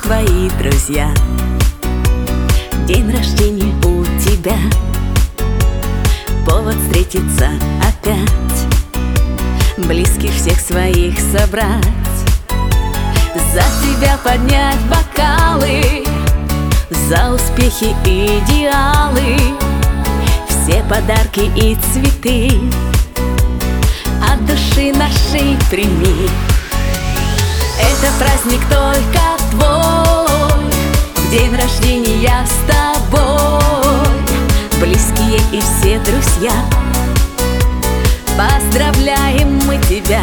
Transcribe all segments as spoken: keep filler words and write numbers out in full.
твои друзья. День рождения у тебя, повод встретиться опять, близких всех своих собрать, за тебя поднять бокалы, за успехи и идеалы, все подарки и цветы от души нашей прими. Это праздник только твой, в день рождения с тобой, близкие и все друзья, поздравляем мы тебя.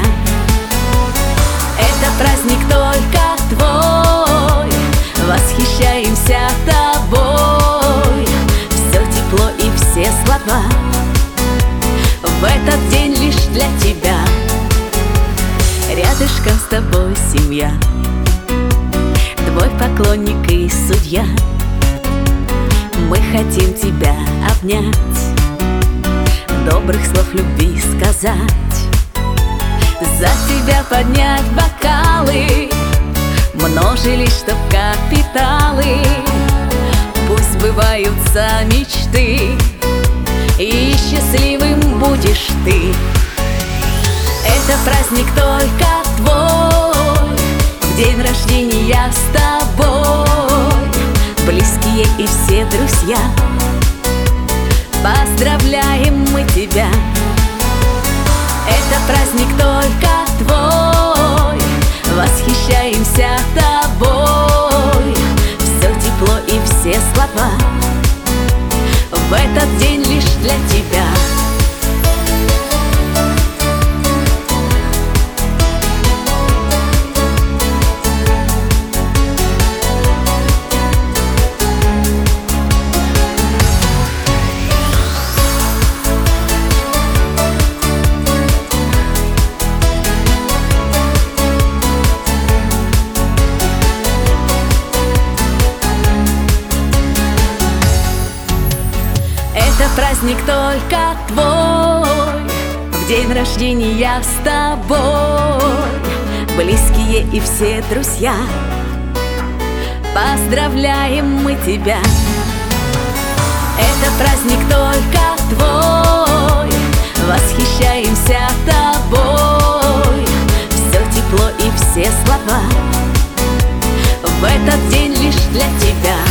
Это праздник только твой, восхищаемся тобой, все тепло и все слова в этот день лишь для тебя. Рядышком с тобой семья, твой поклонник и судья. Мы хотим тебя обнять, добрых слов любви сказать, за тебя поднять бокалы, множились, чтоб капиталы. Пусть сбываются мечты, и счастливым будешь ты. Это праздник только твой, в день рождения с тобой, близкие и все друзья, поздравляем мы тебя. Это праздник только твой, восхищаемся тобой, все тепло и все слова в этот день лишь для тебя. Это праздник только твой, в день рождения с тобой, близкие и все друзья, поздравляем мы тебя. Это праздник только твой, восхищаемся тобой, все тепло и все слова в этот день лишь для тебя.